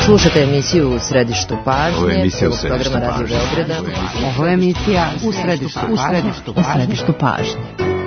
Slušate emisiju U središtu pažnje. Ovo je emisija U središtu programa Radio Beograda. Ovo je emisija U središtu pažnje.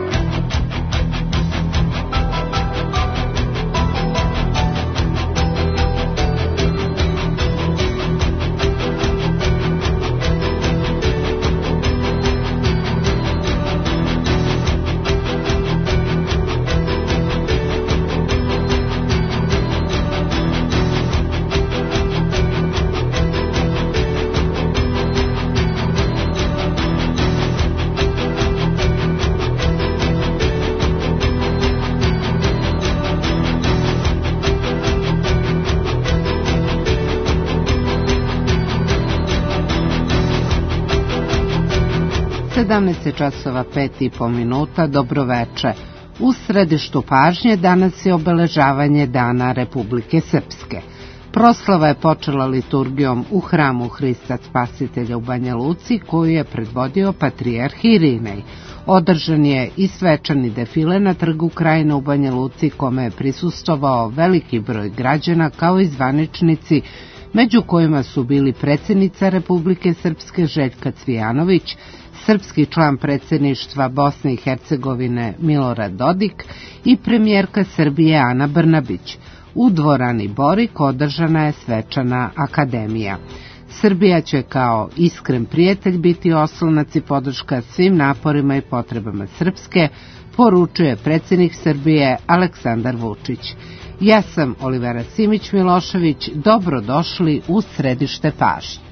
Časova 5:05, dobroveče. U središtu pažnje danas je obeležavanje Dana Republike Srpske. Proslava je počela liturgijom u hramu Hrista Spasitelja u Banja Luci, koju je predvodio patrijarh Irinej. Održan je i svečani defile na Trgu Krajine u Banja Luci, kome je prisustvovao veliki broj građana kao i zvaničnici, među kojima su bili predsjednica Republike Srpske Željka Cvijanović, srpski član predsjedništva Bosne i Hercegovine Milorad Dodik i premijerka Srbije Ana Brnabić. U dvorani Borik održana je svečana akademija. Srbija će kao iskren prijatelj biti oslonac i podrška svim naporima i potrebama Srpske, poručuje predsjednik Srbije Aleksandar Vučić. Ja sam Olivera Simić-Milošević, dobrodošli u središte pažnje.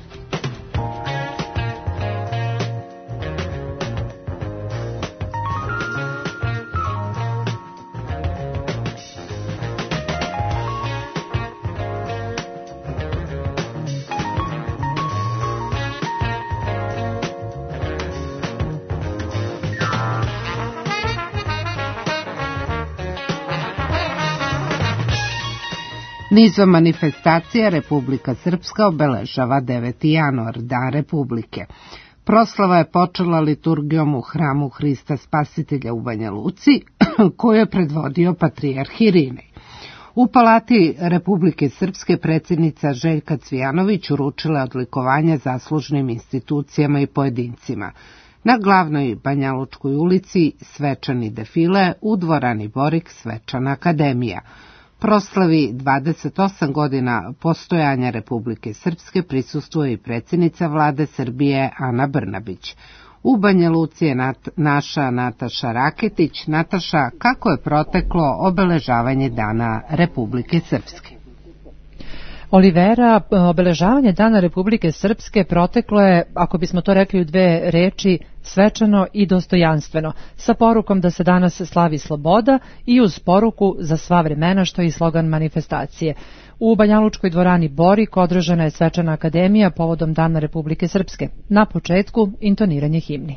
Nizom manifestacija Republika Srpska obeležava 9. januar, Dan Republike. Proslava je počela liturgijom u hramu Hrista Spasitelja u Banja Luci, koju je predvodio patrijarh Irinej. U Palati Republike Srpske predsjednica Željka Cvijanović uručila je odlikovanja zaslužnim institucijama i pojedincima. Na glavnoj Banjalučkoj ulici svečani defile, u dvorani Borik svečana akademija. Proslavi 28 godina postojanja Republike Srpske prisustvuje i predsjednica vlade Srbije Ana Brnabić. U Banja Luci je naša Nataša Raketić. Nataša, kako je proteklo obeležavanje Dana Republike Srpske? Olivera, obeležavanje Dana Republike Srpske proteklo je, ako bismo to rekli u dve reči, svečano i dostojanstveno, sa porukom da se danas slavi sloboda i uz poruku za sva vremena, što je i slogan manifestacije. U Banjalučkoj dvorani Borik održana je svečana akademija povodom Dana Republike Srpske. Na početku intoniranje himni.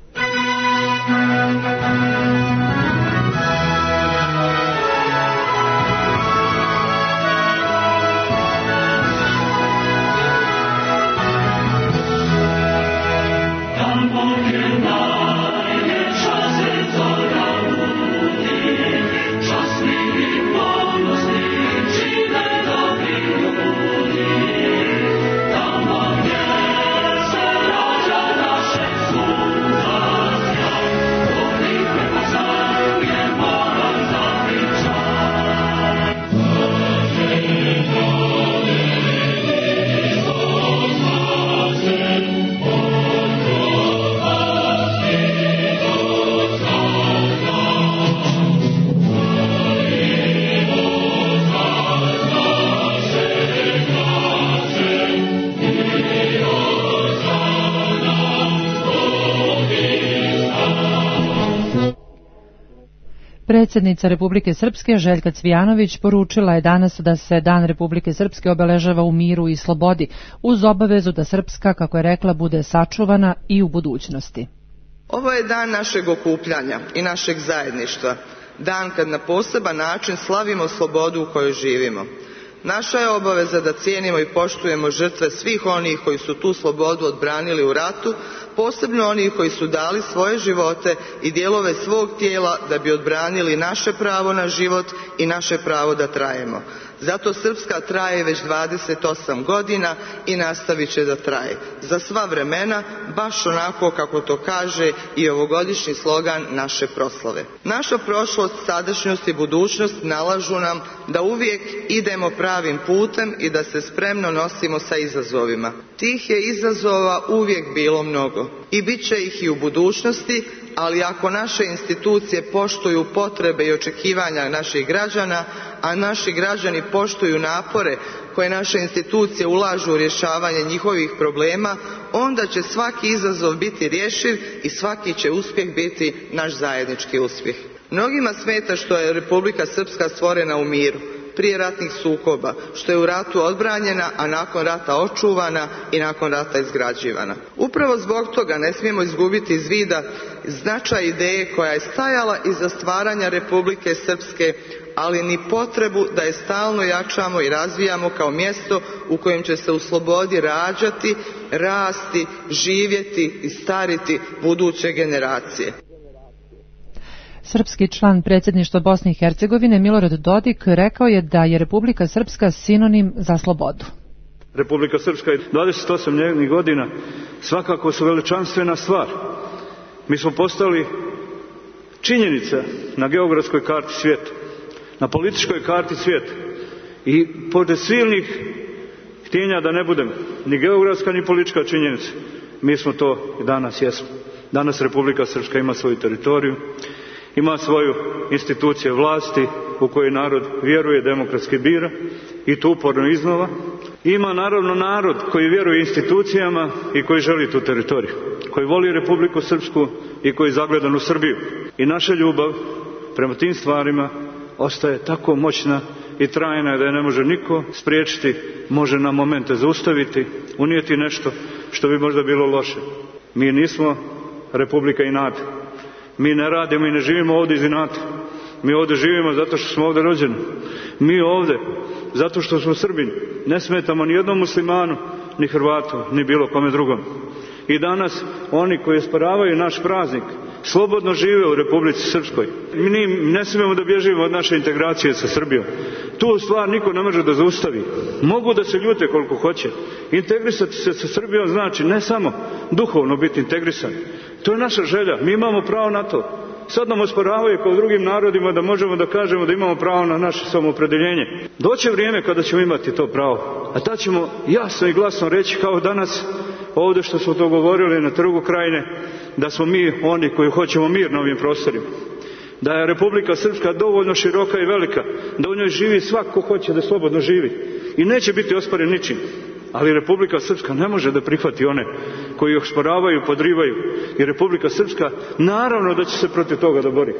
Predsjednica Republike Srpske Željka Cvijanović poručila je danas da se Dan Republike Srpske obeležava u miru i slobodi, uz obavezu da Srpska, kako je rekla, bude sačuvana i u budućnosti. Ovo je dan našeg okupljanja i našeg zajedništva, dan kad na poseban način slavimo slobodu u kojoj živimo. Naša je obaveza da cijenimo i poštujemo žrtve svih onih koji su tu slobodu odbranili u ratu, posebno onih koji su dali svoje živote i dijelove svog tijela da bi odbranili naše pravo na život i naše pravo da trajemo. Zato Srpska traje već 28 godina i nastavit će da traje. Za sva vremena, baš onako kako to kaže i ovogodišnji slogan naše proslave. Naša prošlost, sadašnjost i budućnost nalažu nam da uvijek idemo pravim putem i da se spremno nosimo sa izazovima. Tih je izazova uvijek bilo mnogo i bit će ih i u budućnosti, ali ako naše institucije poštuju potrebe i očekivanja naših građana, a naši građani poštuju napore koje naše institucije ulažu u rješavanje njihovih problema, onda će svaki izazov biti rješiv i svaki će uspjeh biti naš zajednički uspjeh. Mnogima smeta što je Republika Srpska stvorena u miru, prije ratnih sukoba, što je u ratu odbranjena, a nakon rata očuvana i nakon rata izgrađivana. Upravo zbog toga ne smijemo izgubiti iz vida značaj ideje koja je stajala iza stvaranja Republike Srpske, ali ni potrebu da je stalno jačamo i razvijamo kao mjesto u kojem će se u slobodi rađati, rasti, živjeti i stariti buduće generacije. Srpski član predsjedništva Bosne i Hercegovine Milorad Dodik rekao je da je Republika Srpska sinonim za slobodu. Republika Srpska je 28 njenih godina svakako su veličanstvena stvar. Mi smo postali činjenica na geografskoj karti svijeta, na političkoj karti svijeta. I pored silnih htjenja da ne budemo ni geografska ni politička činjenica, mi smo to i danas jesmo. Danas Republika Srpska ima svoju teritoriju, ima svoju institucije vlasti u koje narod vjeruje, demokratski bira i to uporno iznova. Ima naravno narod koji vjeruje institucijama i koji želi tu teritoriju, koji voli Republiku Srpsku i koji je zagledan u Srbiju. I naša ljubav prema tim stvarima ostaje tako moćna i trajna da je ne može niko spriječiti, može na momente zaustaviti, unijeti nešto što bi možda bilo loše. Mi nismo Republika inata. Mi ne radimo i ne živimo ovdje iz inata. Mi ovdje živimo zato što smo ovdje rođeni. Mi ovdje zato što smo Srbini. Ne smetamo ni jednom muslimanu, ni Hrvatu, ni bilo kome drugom. I danas oni koji osporavaju naš praznik slobodno žive u Republici Srpskoj. Mi ne smijemo da bježimo od naše integracije sa Srbijom. Tu stvar niko ne može da zaustavi. Mogu da se ljute koliko hoće. Integrisati se sa Srbijom znači ne samo duhovno biti integrisan. To je naša želja. Mi imamo pravo na to. Sad nam osporavaju kao drugim narodima da možemo da kažemo da imamo pravo na naše samoopredjeljenje. Doće vrijeme kada ćemo imati to pravo. A tad ćemo jasno i glasno reći kao danas ovdje što smo to govorili na Trgu Krajine, da smo mi oni koji hoćemo mir na ovim prostorima. Da je Republika Srpska dovoljno široka i velika, da u njoj živi svako hoće da slobodno živi. I neće biti osporen ničim. Ali Republika Srpska ne može da prihvati one koji ih osporavaju, podrivaju. I Republika Srpska naravno da će se protiv toga da bori.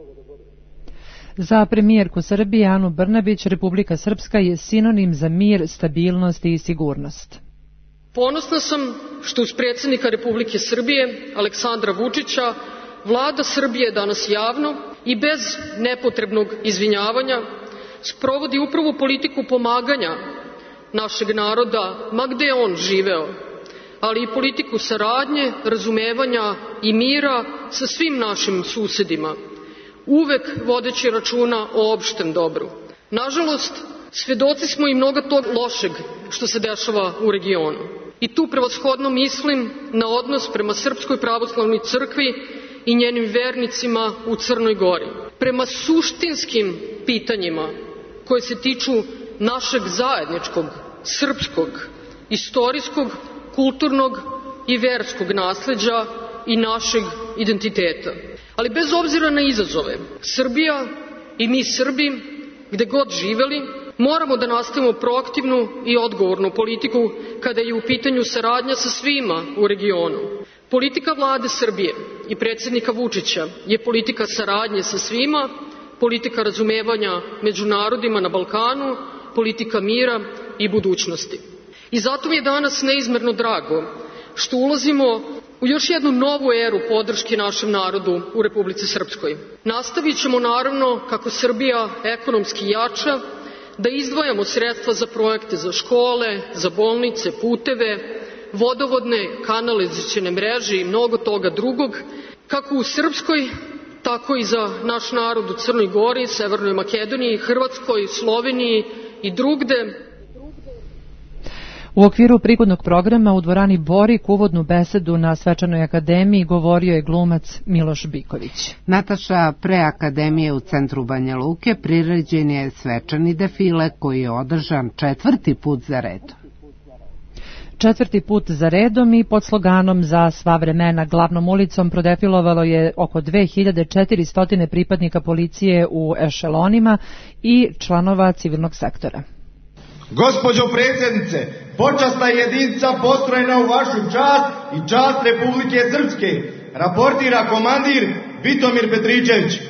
Za premijerku Srbije Anu Brnabić, Republika Srpska je sinonim za mir, stabilnost i sigurnost. Ponosna sam što uz predsjednika Republike Srbije Aleksandra Vučića Vlada Srbije danas javno i bez nepotrebnog izvinjavanja sprovodi upravo politiku pomaganja našeg naroda, ma gde on živeo, ali i politiku saradnje, razumevanja i mira sa svim našim susedima, uvek vodeći računa o opštem dobru. Nažalost, svedoci smo i mnogo tog lošeg što se dešava u regionu. I tu prevashodno mislim na odnos prema Srpskoj pravoslavnoj crkvi i njenim vernicima u Crnoj Gori. Prema suštinskim pitanjima koje se tiču našeg zajedničkog, srpskog, istorijskog, kulturnog i verskog nasleđa i našeg identiteta. Ali bez obzira na izazove, Srbija i mi Srbi, gde god živeli, moramo da nastavimo proaktivnu i odgovornu politiku kada je u pitanju saradnja sa svima u regionu. Politika Vlade Srbije i predsjednika Vučića je politika saradnje sa svima, politika razumevanja među narodima na Balkanu, politika mira i budućnosti. I zato mi je danas neizmerno drago što ulazimo u još jednu novu eru podrške našem narodu u Republici Srpskoj. Nastavit ćemo naravno kako Srbija ekonomski jača, da izdvajamo sredstva za projekte za škole, za bolnice, puteve, vodovodne, kanalizacione mreže i mnogo toga drugog, kako u Srpskoj, tako i za naš narod u Crnoj Gori, Severnoj Makedoniji, Hrvatskoj, Sloveniji i drugde. U okviru prigodnog programa u dvorani Borik uvodnu besedu na Svečanoj akademiji govorio je glumac Miloš Biković. Nataša, pre akademije u centru Banja Luke priređen je svečani defile koji je održan 4. put za redom. 4. put za redom i pod sloganom Za sva vremena glavnom ulicom prodefilovalo je oko 2400 pripadnika policije u ešelonima i članova civilnog sektora. Gospođo predsjednice, počasna jedinica postrojena u vašu čast i čast Republike Srpske, raportira komandir Vitomir Petričević.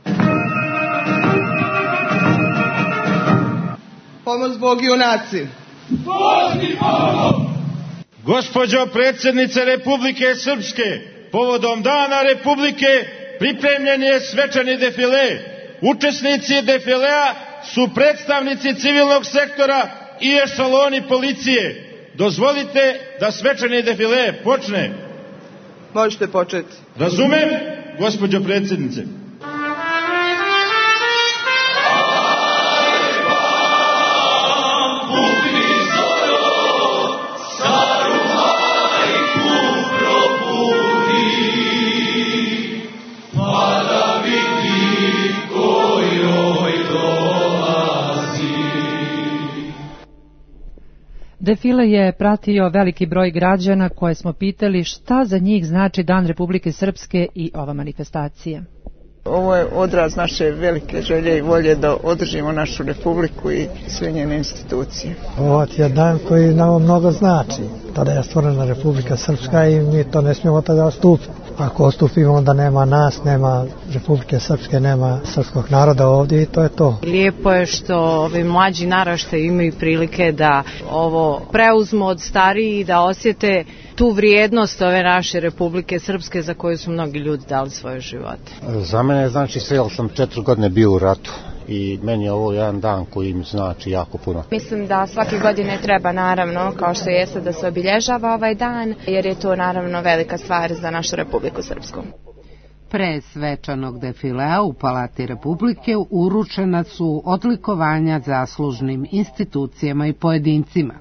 Pomoć Bog junaci. Gospođo predsjednice Republike Srpske, povodom Dana Republike pripremljen je svečani defile. Učesnici defilea su predstavnici civilnog sektora i ešaloni policije. Dozvolite da svečani defile počne. Možete početi. Razumem, gospođo predsjednice. Defile je pratio veliki broj građana koje smo pitali šta za njih znači Dan Republike Srpske i ova manifestacija. Ovo je odraz naše velike želje i volje da održimo našu republiku i sve njene institucije. Ovo je dan koji nam mnogo znači. Tada je stvorena Republika Srpska i mi to ne smijemo tada odstupiti. Ako odstupimo, onda nema nas, nema Republike Srpske, nema srpskog naroda ovdje i to je to. Lijepo je što ovi mlađi naraštaji imaju prilike da ovo preuzmu od starijih i da osjete tu vrijednost ove naše Republike Srpske za koju su mnogi ljudi dali svoje živote. Za mene znači sve, jer sam 4 godine bio u ratu i meni je ovo jedan dan koji mi znači jako puno. Mislim da svake godine treba, naravno, kao što jeste, da se obilježava ovaj dan, jer je to naravno velika stvar za našu Republiku Srpsku. Pre svečanog defilea u Palati Republike uručena su odlikovanja zaslužnim institucijama i pojedincima.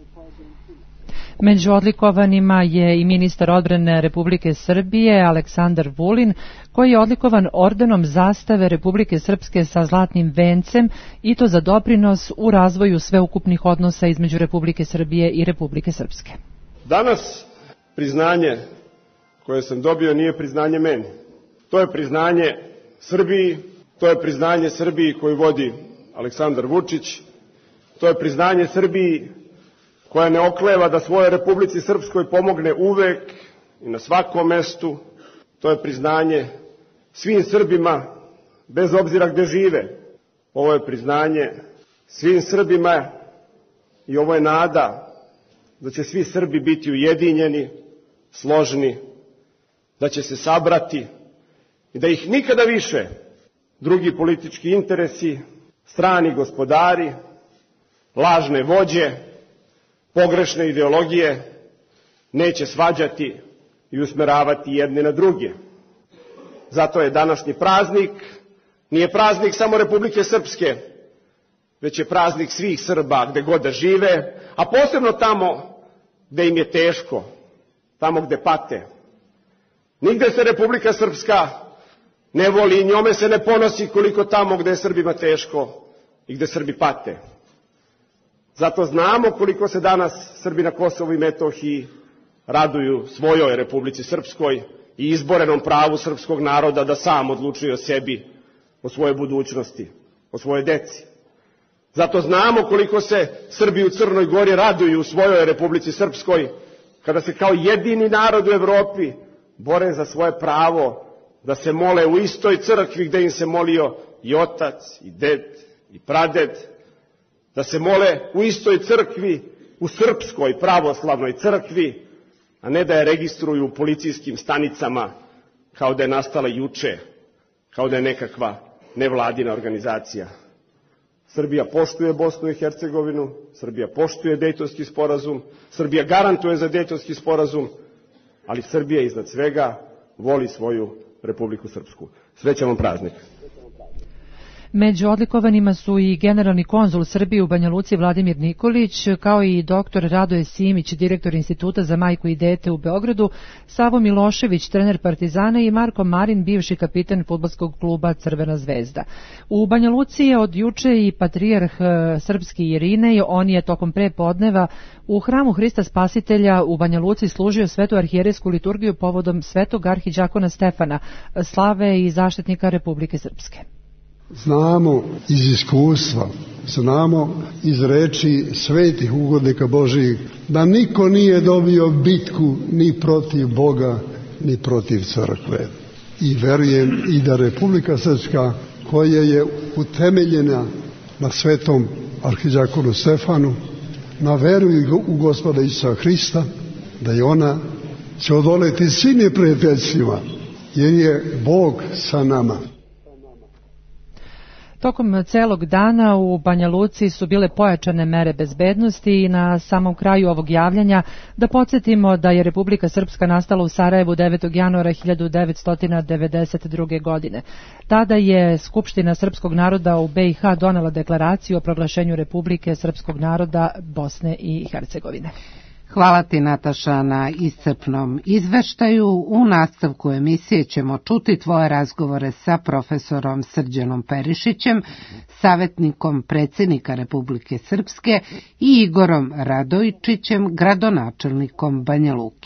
Među odlikovanima je i ministar odbrane Republike Srbije Aleksandar Vulin, koji je odlikovan ordenom zastave Republike Srpske sa zlatnim vencem i to za doprinos u razvoju sveukupnih odnosa između Republike Srbije i Republike Srpske. Danas priznanje koje sam dobio nije priznanje meni. To je priznanje Srbiji, to je priznanje Srbiji koju vodi Aleksandar Vučić, to je priznanje Srbiji koja ne okleva da svojoj Republici Srpskoj pomogne uvek i na svakom mestu. To je priznanje svim Srbima, bez obzira gde žive. Ovo je priznanje svim Srbima i ovo je nada da će svi Srbi biti ujedinjeni, složni, da će se sabrati i da ih nikada više drugi politički interesi, strani gospodari, lažne vođe, pogrešne ideologije neće svađati i usmeravati jedne na druge. Zato je današnji praznik, nije praznik samo Republike Srpske, već je praznik svih Srba gde god da žive, a posebno tamo gde im je teško, tamo gde pate. Nigde se Republika Srpska ne voli i njome se ne ponosi koliko tamo gde je Srbima teško i gde Srbi pate. Zato znamo koliko se danas Srbi na Kosovu i Metohiji raduju svojoj Republici Srpskoj i izborenom pravu srpskog naroda da sam odlučuje o sebi, o svojoj budućnosti, o svojoj deci. Zato znamo koliko se Srbi u Crnoj Gori raduju u svojoj Republici Srpskoj, kada se kao jedini narod u Evropi bore za svoje pravo da se mole u istoj crkvi gde im se molio i otac, i ded, i praded, da se mole u istoj crkvi, u srpskoj pravoslavnoj crkvi, a ne da je registruju u policijskim stanicama kao da je nastala juče, kao da je nekakva nevladina organizacija. Srbija poštuje Bosnu i Hercegovinu, Srbija poštuje Dejtonski sporazum, Srbija garantuje za Dejtonski sporazum, ali Srbija iznad svega voli svoju Republiku Srpsku. Srećan vam praznik. Među odlikovanima su i generalni konzul Srbije u Banja Luci Vladimir Nikolić, kao i doktor Radoje Simić, direktor Instituta za majku i dete u Beogradu, Savo Milošević, trener Partizana i Marko Marin, bivši kapitan fudbalskog kluba Crvena zvezda. U Banja Luci je od juče i patrijarh srpski Irinej, on je tokom prepodneva u hramu Hrista Spasitelja u Banja Luci služio svetu arhijerejsku liturgiju povodom svetog arhidžakona Stefana, slave i zaštitnika Republike Srpske. Znamo iz iskustva, znamo iz reči svetih ugodnika Božijih, da niko nije dobio bitku ni protiv Boga, ni protiv crkve. I verujem i da Republika Srpska, koja je utemeljena na svetom arhidžakonu Stefanu, na veru u Gospoda Isusa Hrista, da je ona će odoleti svim neprijateljstvima, jer je Bog sa nama. Tokom celog dana u Banja Luci su bile pojačane mere bezbednosti i na samom kraju ovog javljanja da podsjetimo da je Republika Srpska nastala u Sarajevu 9. januara 1992. godine. Tada je Skupština srpskog naroda u BiH donela deklaraciju o proglašenju Republike srpskog naroda Bosne i Hercegovine. Hvala ti, Nataša, na iscrpnom izveštaju. U nastavku emisije ćemo čuti tvoje razgovore sa profesorom Srđanom Perišićem, savjetnikom predsjednika Republike Srpske, i Igorom Radojčićem, gradonačelnikom Banja Luke.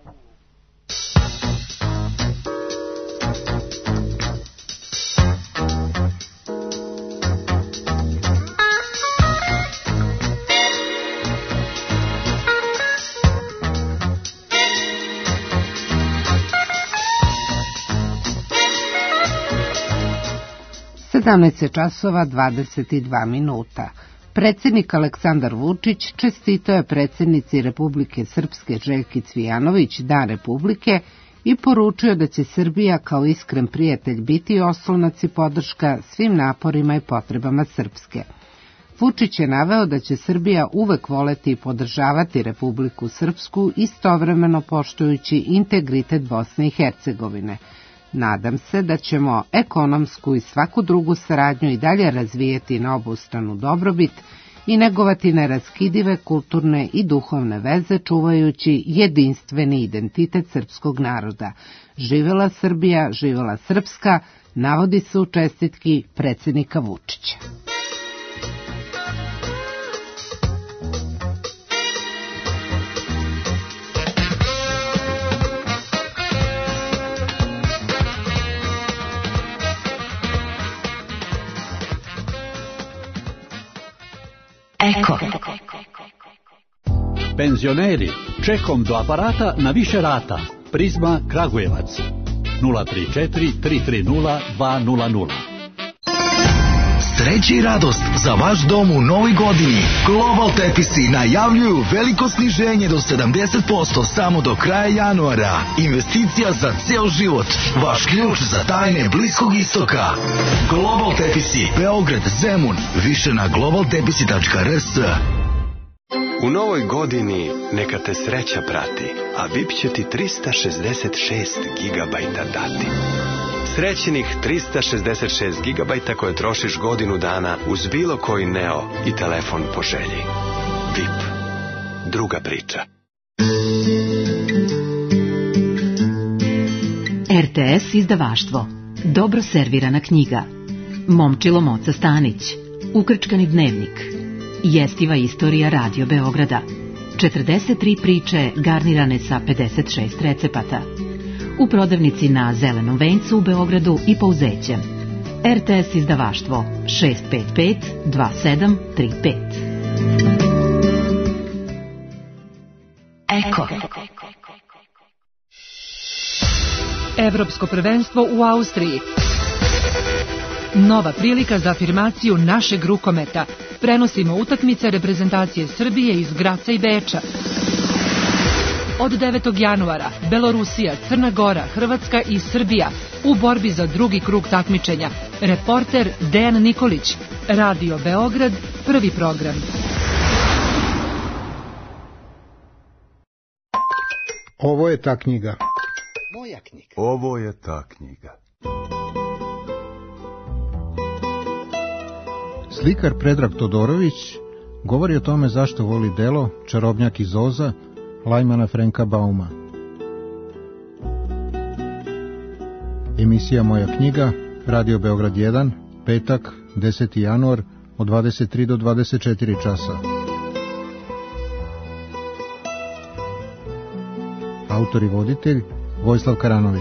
časova 22 minuta. Predsjednik Aleksandar Vučić čestitao je predsjednici Republike Srpske Željki Cvijanović Dan Republike i poručio da će Srbija kao iskren prijatelj biti oslonac i podrška svim naporima i potrebama Srpske. Vučić je naveo da će Srbija uvek voleti i podržavati Republiku Srpsku, istovremeno poštujući integritet Bosne i Hercegovine. Nadam se da ćemo ekonomsku i svaku drugu saradnju i dalje razvijeti na obostranu dobrobit i negovati neraskidive kulturne i duhovne veze, čuvajući jedinstveni identitet srpskog naroda. Živela Srbija, živela Srpska, navodi se u čestitki predsjednika Vučića. Eko. Penzioneri, čekom do aparata na više rata. Prizma Kragujevac 034 330 200. Sreća i radost za vaš dom u novoj godini. Global Tepisi najavljuju veliko sniženje do 70% samo do kraja januara. Investicija za ceo život. Vaš ključ za tajne Bliskog istoka. Global Tepisi, Beograd, Zemun. Više na globaltepisi.rs. U novoj godini neka te sreća prati, a VIP će ti 366 gigabajta dati. Srećnih 366 gigabajta koje trošiš godinu dana uz bilo koji Neo i telefon po želji. VIP. Druga priča. RTS izdavaštvo. Dobro servirana knjiga. Momčilo Moca Stanić. Ukrčkani dnevnik. Jestiva istorija Radio Beograda. 43 priče garnirane sa 56 recepata. U prodavnici na Zelenom vencu u Beogradu i Pouzećem. RTS izdavaštvo 655 2735. Eko. Evropsko prvenstvo u Austriji. Nova prilika za afirmaciju našeg rukometa. Prenosimo utakmice reprezentacije Srbije iz Graca i Beča. Od 9. januara Belorusija, Crna Gora, Hrvatska i Srbija u borbi za drugi krug takmičenja. Reporter Dejan Nikolić, Radio Beograd, prvi program. Ovo je ta knjiga. Moja knjiga. Ovo je ta knjiga. Slikar Predrag Todorović govori o tome zašto voli delo Čarobnjak iz Oza Lajmana Frenka Bauma. Emisija Moja knjiga, Radio Beograd 1, petak, 10. januar, od 23 do 24 časa. Autor i voditelj Vojislav Karanović.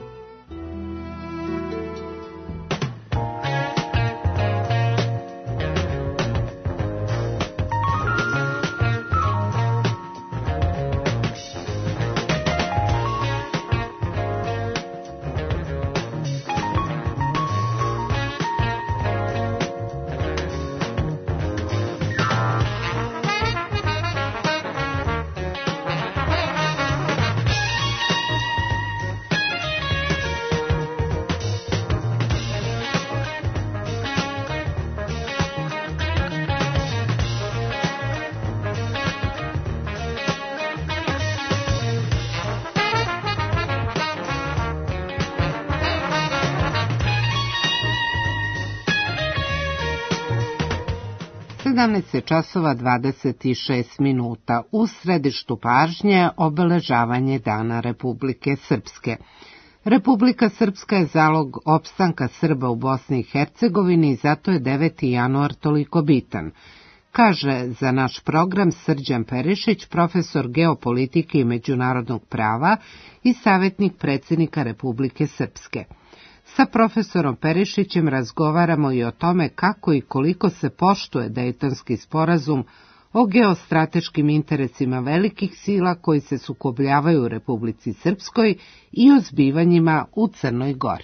Časova 26 minuta. U središtu pažnje obeležavanje Dana Republike Srpske. Republika Srpska je zalog opstanka Srba u Bosni i Hercegovini i zato je 9. januar toliko bitan, kaže za naš program Srđan Perišić, profesor geopolitike i međunarodnog prava i savjetnik predsjednika Republike Srpske. Sa profesorom Perišićem razgovaramo i o tome kako i koliko se poštuje Dejtonski sporazum o geostrateškim interesima velikih sila koji se sukobljavaju u Republici Srpskoj i o zbivanjima u Crnoj Gori.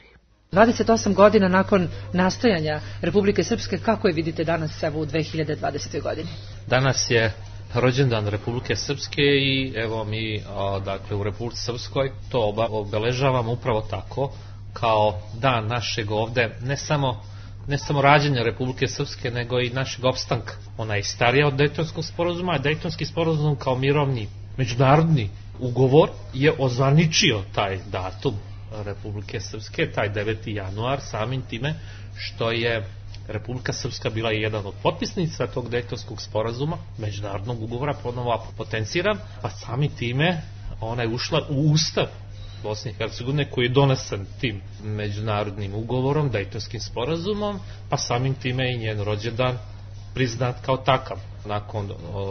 28 godina nakon nastajanja Republike Srpske, kako je vidite danas evo u 2020. godini? Danas je rođendan Republike Srpske i evo mi dakle u Republici Srpskoj to obeležavamo upravo tako, kao dan našeg ovde, ne samo rađenja Republike Srpske, nego i našeg opstanka. Ona je starija od Dejtonskog sporazuma, a Dejtonski sporazum kao mirovni međunarodni ugovor je ozvaničio taj datum Republike Srpske, taj 9. januar, samim time što je Republika Srpska bila jedan od potpisnica tog Dejtonskog sporazuma, međunarodnog ugovora, ponovo potenciran, pa samim time ona je ušla u Ustav Bosne i Hercegovine koji je donesen tim međunarodnim ugovorom, Dejtonskim sporazumom, pa samim time i njen rođendan priznat kao takav. Nakon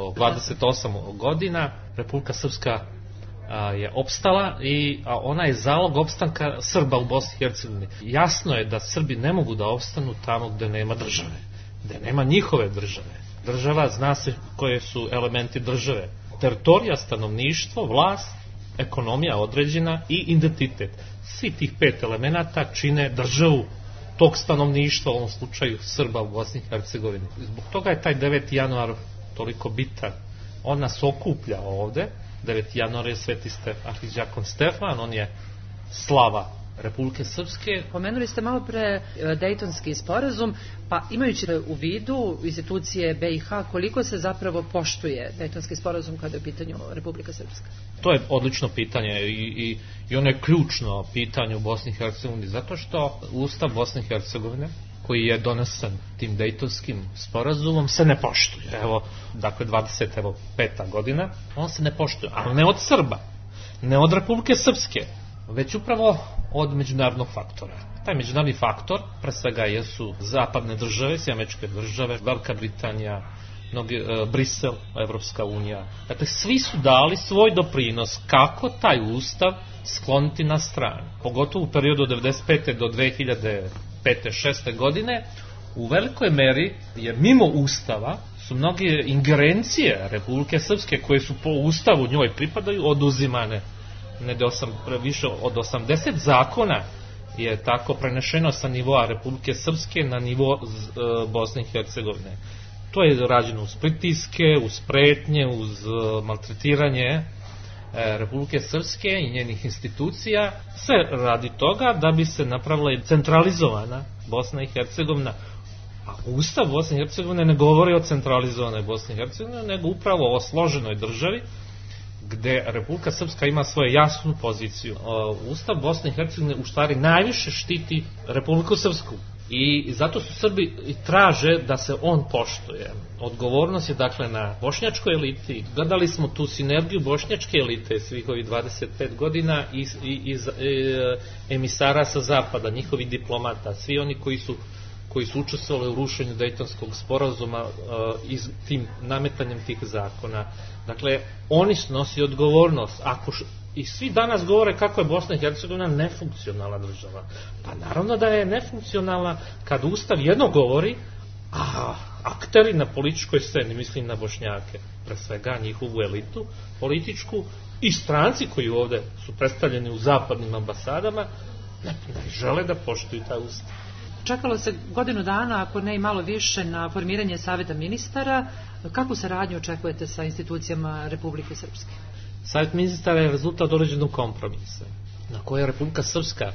28 godina Republika Srpska je opstala i ona je zalog opstanka Srba u Bosni i Hercegovini. Jasno je da Srbi ne mogu da opstanu tamo gde nema države, gde nema njihove države. Država, zna se koje su elementi države. Teritorija, stanovništvo, vlast, ekonomija određena i identitet. Svi tih 5 elemenata čine državu tog stanovništva, u ovom slučaju Srba u Bosni i Hercegovini. Zbog toga je taj 9. januar toliko bitan. On nas okuplja ovde. 9. januar je sveti arhidijakon Stefan, on je slava Republike Srpske. Pomenuli ste malo pre Dejtonski sporazum, pa imajući u vidu institucije BiH, koliko se zapravo poštuje Dejtonski sporazum kada je u pitanju Republika Srpska? To je odlično pitanje i ono je ključno pitanje u Bosni i Hercegovini, zato što Ustav Bosne i Hercegovine, koji je donesen tim Dejtonskim sporazumom, se ne poštuje. Evo, dakle, 25. godina, on se ne poštuje, ali ne od Srba, ne od Republike Srpske, već upravo od međunarodnog faktora. Taj međunarodni faktor, pre svega, jesu zapadne države, Sjemečke države, Velika Britanija, Brisel, Evropska unija. Dakle, svi su dali svoj doprinos kako taj ustav skloniti na stranu. Pogotovo u periodu od 1995. do 2005-2006. godine, u velikoj meri je mimo ustava su mnoge ingerencije Republike Srpske koje su po ustavu njoj pripadaju oduzimane. Više od 80 zakona je tako prenešeno sa nivoa Republike Srpske na nivo Bosne i Hercegovine. To je rađeno uz pritiske, uz pretnje, uz maltretiranje Republike Srpske i njenih institucija, sve radi toga da bi se napravila centralizovana Bosna i Hercegovina A Ustav Bosne i Hercegovine ne govori o centralizovanoj Bosni i Hercegovine, nego upravo o složenoj državi, gde Republika Srpska ima svoju jasnu poziciju. Ustav Bosne i Hercegovine u stvari najviše štiti Republiku Srpsku. I zato su Srbi i traže da se on poštuje. Odgovornost je dakle na bošnjačkoj eliti. Gledali smo tu sinergiju bošnjačke elite svih ovih 25 godina i emisara sa zapada, njihovi diplomata, svi oni koji su učestvovali u rušenju Dejtonskog sporazuma i tim nametanjem tih zakona. Dakle, oni snosi odgovornost. I svi danas govore kako je Bosna i Hercegovina nefunkcionalna država. Pa naravno da je nefunkcionalna kad Ustav jedno govori, a akteri na političkoj sceni, mislim na Bošnjake, pre svega njihovu elitu političku i stranci koji ovde su predstavljeni u zapadnim ambasadama, ne žele da poštuju taj Ustav. Čekalo se godinu dana, ako ne i malo više, na formiranje Saveta ministara. Kakvu saradnju očekujete sa institucijama Republike Srpske? Savjet ministara je rezultat određenog kompromisa, na koje je Republika Srpska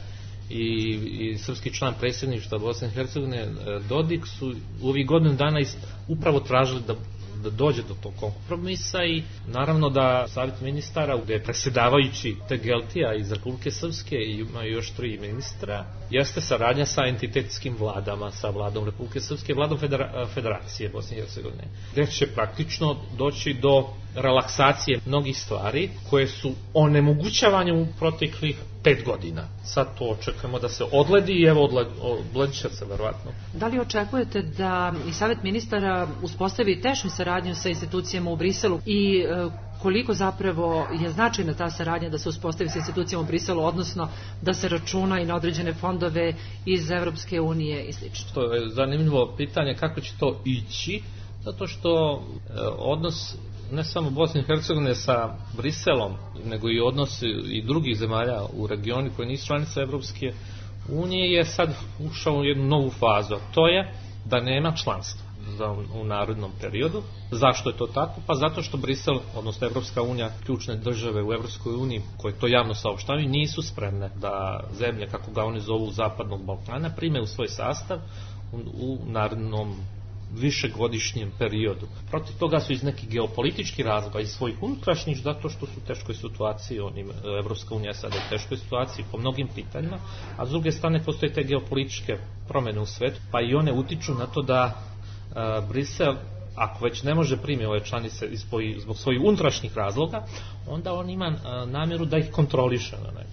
i srpski član predsjedništva Bosne i Hercegovine Dodik su u ovih godinu dana upravo tražili da dođe do tog kompromisa i naravno da Savjet ministara, gde je predsjedavajući Tegeltija iz Republike Srpske i imaju još 3 ministra, jeste saradnja sa entitetskim vladama, sa vladom Republike Srpske i vladom Federacije Bosne i Hercegovine, gde će praktično doći do relaksacije mnogih stvari koje su onemogućavanje u proteklih 5 godina. Sad to očekujemo da se odledi i evo odledit će se verovatno. Da li očekujete da i Savjet ministara uspostavi tešnju saradnju sa institucijama u Briselu i koliko zapravo je značajna ta saradnja da se uspostavi sa institucijama u Briselu, odnosno da se računa i na određene fondove iz Evropske unije i sl. To je zanimljivo pitanje kako će to ići, zato što odnos ne samo Bosne i Hercegovine sa Briselom, nego i odnos i drugih zemalja u regionu koji nisu članice Evropske unije je sad ušao u jednu novu fazu, a to je da nema članstva u narednom periodu. Zašto je to tako? Pa zato što Brisel, odnosno Evropska unija, ključne države u Evropskoj uniji koje to javno saopštavaju, nisu spremne da zemlje, kako ga oni zovu, Zapadnog Balkana, prime u svoj sastav u narednom višegodišnjem periodu. Protiv toga su iz nekih geopolitičkih razloga, iz svojih unutrašnjih, zato što su u teškoj situaciji, Evropska unija je sada u teškoj situaciji po mnogim pitanjima, a s druge strane postoje te geopolitičke promjene u svetu, pa i one utiču na to da Brisel, ako već ne može primiti ove članice zbog svojih unutrašnjih razloga, onda on ima namjeru da ih kontroliše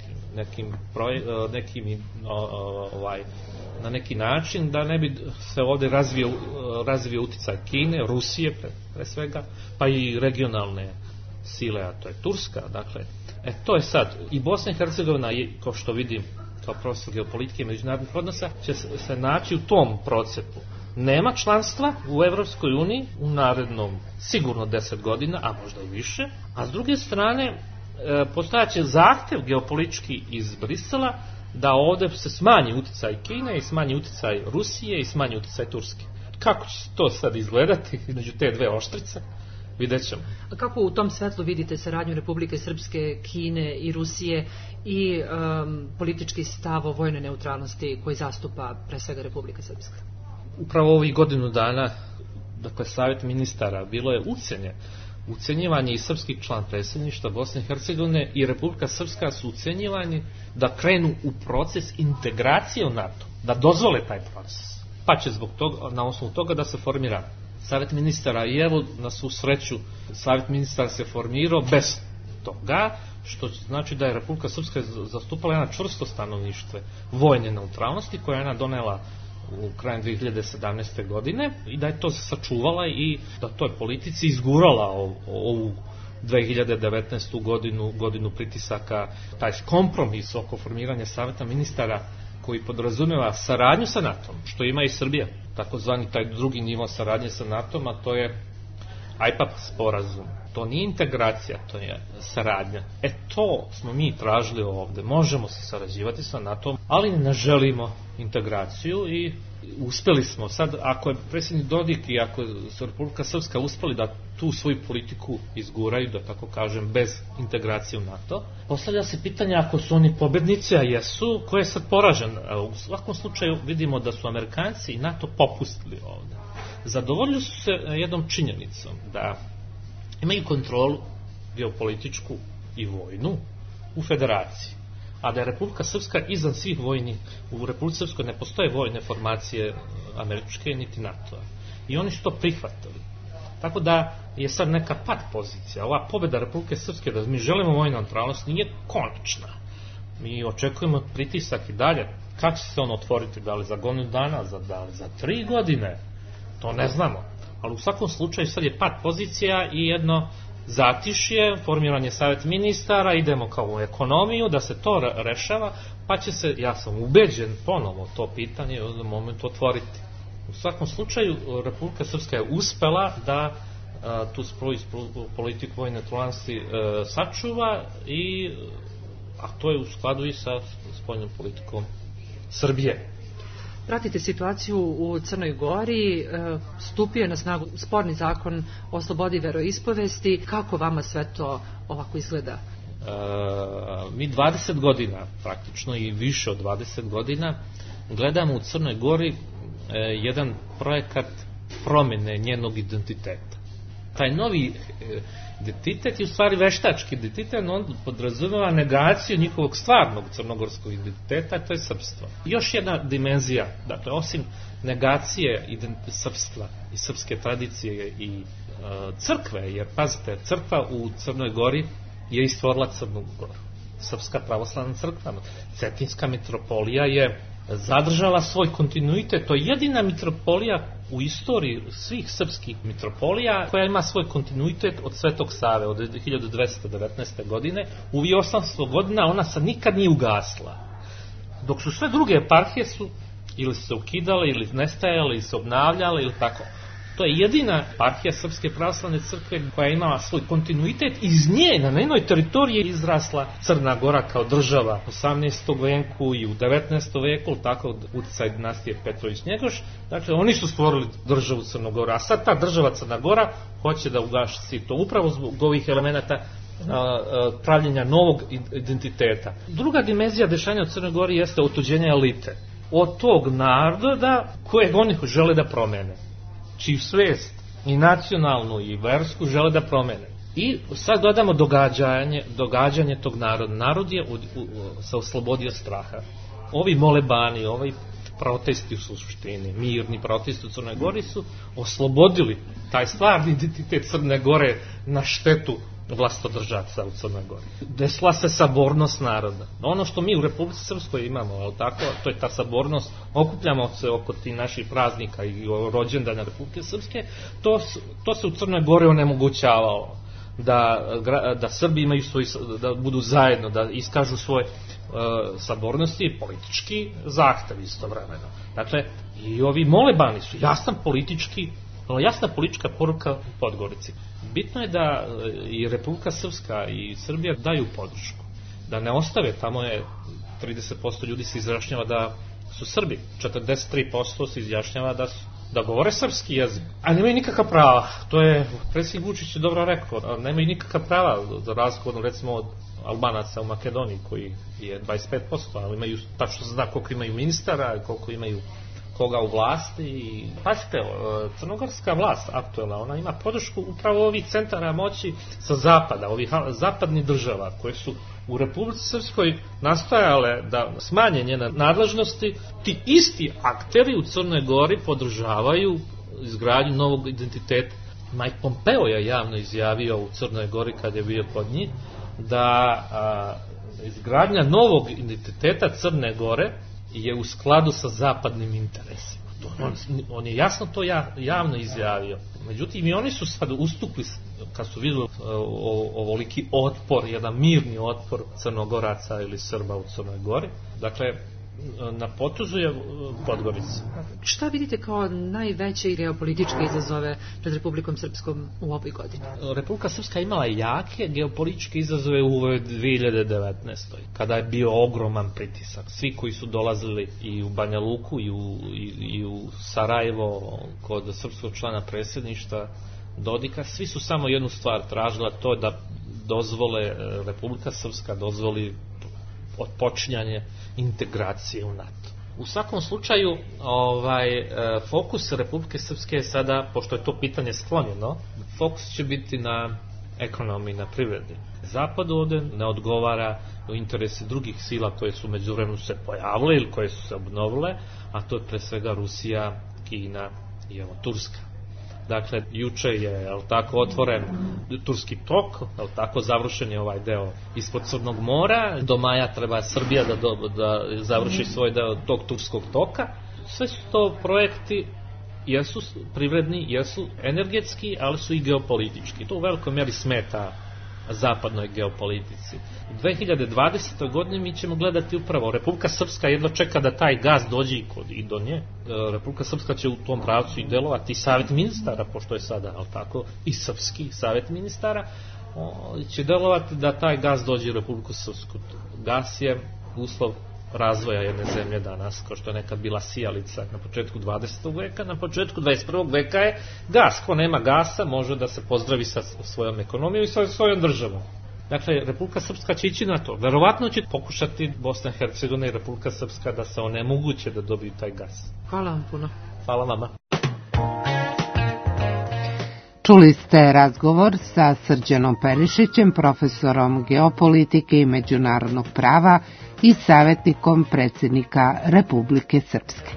na neki način, da ne bi se ovdje razvio uticaj Kine, Rusije pre svega, pa i regionalne sile, a to je Turska. Dakle, to je sad. I Bosna i Hercegovina, kao što vidim, kao profesor geopolitike i međunarodnih odnosa, će se naći u tom procepu. Nema članstva u Evropskoj uniji u narednom sigurno 10 godina, a možda i više, a s druge strane postojaće zahtev geopolitički iz Brisela da ovdje se smanji uticaj Kine i smanji uticaj Rusije i smanji uticaj Turske. Kako će to sad izgledati između te dve oštrice? Vidjet ćemo. A kako u tom svetlu vidite saradnju Republike Srpske, Kine i Rusije i politički stav o vojnoj neutralnosti koji zastupa pre svega Republika Srpska? Upravo ovih godinu dana, dakle, Savjet ministara bilo je ucenjivanje i srpskih član predsjedništva Bosne i Hercegovine i Republika Srpska su ucenjivani da krenu u proces integracije u NATO, da dozvole taj proces. Pa će zbog toga, na osnovu toga da se formira Savjet ministara i evo na svu sreću Savjet ministara se formirao bez toga, što znači da je Republika Srpska zastupala jedna čvrsto stanovište vojne neutralnosti koje je ona donela u krajem 2017. godine i da je to sačuvala i da toj politici izgurala ovu 2019. godinu pritisaka, taj kompromis oko formiranja Savjeta ministara koji podrazumeva saradnju sa NATO-om, što ima i Srbija, takozvani taj drugi nivo saradnje sa NATO-om, a to je IPAP sporazum. To nije integracija, to je saradnja. To smo mi tražili ovdje. Možemo se sarađivati sa NATO-om, ali ne želimo integraciju i uspeli smo. Sad, ako je predsjednik Dodik i ako su Republika Srpska uspeli da tu svoju politiku izguraju, da tako kažem, bez integracije u NATO, postavlja se pitanje ako su oni pobednici, a jesu, ko je sad poražen. U svakom slučaju vidimo da su Amerikanci i NATO popustili ovde. Zadovoljili su se jednom činjenicom da imaju kontrolu geopolitičku i vojnu u federaciji, a da je Republika Srpska izvan svih vojnih, u Republici Srpskoj ne postoje vojne formacije američke niti NATO-a. I oni su to prihvatili. Tako da je sad neka pad pozicija. Ova pobjeda Republike Srpske, da mi želimo vojnu neutralnost, nije konačna. Mi očekujemo pritisak i dalje. Kako će se on otvoriti? Da li za godinu dana? Za 3 godine? To ne znamo. Ali u svakom slučaju sad je pad pozicija i jedno zatišje, formiranje savjet ministara, idemo kao u ekonomiju, da se to rešava, pa će se, ja sam ubeđen, ponovo to pitanje u jednom momentu otvoriti. U svakom slučaju, Republika Srpska je uspela da tu politiku vojne neutralnosti sačuva, a to je u skladu i sa spoljnom politikom Srbije. Pratite situaciju u Crnoj Gori, stupio je na snagu sporni zakon o slobodi veroispovesti. Kako vama sve to ovako izgleda? Mi 20 godina, praktično i više od 20 godina, gledamo u Crnoj Gori jedan projekat promjene njenog identiteta. Taj novi identitet je u stvari veštački identitet, on podrazumeva negaciju njihovog stvarnog crnogorskog identiteta, to je srpstvo. Još jedna dimenzija, dakle, osim negacije srpstva i srpske tradicije i crkve, jer pazite, crkva u Crnoj Gori je i stvorila Crnu Goru. Srpska pravoslavna crkva, Cetinska mitropolija je zadržala svoj kontinuitet, to je jedina mitropolija u istoriji svih srpskih mitropolija koja ima svoj kontinuitet od Svetog Save od 1219. godine. U 800 godina ona se nikad nije ugasla. Dok su sve druge eparhije su ili se ukidale, ili nestajale, ili se obnavljale, ili tako. To je jedina eparhija Srpske pravoslavne crkve koja je imala svoj kontinuitet. Iz nje, na njenoj teritoriji je izrasla Crna Gora kao država u 18. veku i u 19. veku, tako uticaj dinastije Petrović-Njegoš. Dakle, oni su stvorili državu Crnogora, a sad ta država Crna Gora hoće da ugasi to upravo zbog ovih elemenata pravljenja novog identiteta. Druga dimenzija dešanja u Crnoj Gori jeste otuđenje elite. Od tog naroda kojeg oni žele da promene, čiju svest i nacionalnu i versku žele da promene. I sad dodamo događanje tog naroda. Narod je se oslobodio straha. Ovi molebani, ovi protesti u suštini, mirni protesti u Crnoj Gori su oslobodili taj stvarni identitet Crne Gore na štetu vlastodržaca u Crnoj Gori. Desila se sabornost naroda. Ono što mi u Republici Srpskoj imamo, ali tako, to je ta sabornost, okupljamo se oko tih naših praznika i rođendana Republike Srpske, to se u Crnoj Gori onemogućavalo. Da Srbi imaju da budu zajedno, da iskažu svoje sabornosti i politički zahtev istovremeno. Dakle, i ovi molebani su jasna politička poruka u Podgorici. Bitno je da i Republika Srpska i Srbija daju podršku. Da ne ostave, tamo je 30% ljudi se izjašnjava da su Srbi, 43% se izjašnjava da govore srpski jezik, a nemaju nikakva prava. To je predsjednik Vučić dobro rekao, nemaju nikakva prava za razliku recimo od Albanaca u Makedoniji koji je 25%, ali imaju tačno zna koliko imaju ministara i koliko imaju koga u vlasti. I pazite, crnogorska vlast aktuelna, ona ima podršku upravo ovih centara moći sa zapada, ovih zapadnih država koje su u Republici Srpskoj nastojale da smanje njene nadležnosti. Ti isti akteri u Crnoj Gori podržavaju izgradnju novog identiteta. Mike Pompeo je javno izjavio u Crnoj Gori kad je bio kod njih da izgradnja novog identiteta Crne Gore je u skladu sa zapadnim interesima. On je jasno to javno izjavio. Međutim, i oni su sad ustukli kad su vidjeli ovoliki otpor, jedan mirni otpor Crnogoraca ili Srba u Crnoj Gori. Dakle, na potezu je Podgorica. Šta vidite kao najveće geopolitičke izazove pred Republikom Srpskom u ovoj godini? Republika Srpska imala jake geopolitičke izazove u 2019. kada je bio ogroman pritisak. Svi koji su dolazili i u Banja Luku i u Sarajevo kod srpskog člana predsjedništva Dodika, svi su samo jednu stvar tražila, to je da dozvole, Republika Srpska dozvoli odpočinjanje integracije u NATO. U svakom slučaju, fokus Republike Srpske je sada, pošto je to pitanje sklonjeno, fokus će biti na ekonomiji, na privredi. Zapadu ovdje ne odgovara u interesi drugih sila koje su međuvremenu se pojavile ili koje su se obnovile, a to je pre svega Rusija, Kina i Turska. Dakle, juče je otvoren turski tok, završen je ovaj deo ispod Crnog mora, do maja treba Srbija da završi svoj deo tog turskog toka. Sve su to projekti, jesu privredni, jesu energetski, ali su i geopolitički. To u velikoj mjeri smeta zapadnoj geopolitici. U 2020. godini mi ćemo gledati upravo, Republika Srpska jedva čeka da taj gas dođe i do nje. Republika Srpska će u tom pravcu i delovati, i savjet ministara, pošto je sada i srpski savjet ministara, će delovati da taj gas dođe u Republiku Srpsku. Gas je uslov razvoja jedne zemlje danas, kao što je nekad bila sijalica na početku 20. veka, na početku 21. veka je gas. Ko nema gasa može da se pozdravi sa svojom ekonomijom i sa svojom državom. Dakle, Republika Srpska će ići na to. Verovatno će pokušati Bosna i Hercegovina i Republika Srpska da se onemoguće da dobiju taj gas. Hvala vam puno. Hvala vama. Čuli ste razgovor sa Srđanom Perišićem, profesorom geopolitike i međunarodnog prava i savjetnikom predsjednika Republike Srpske.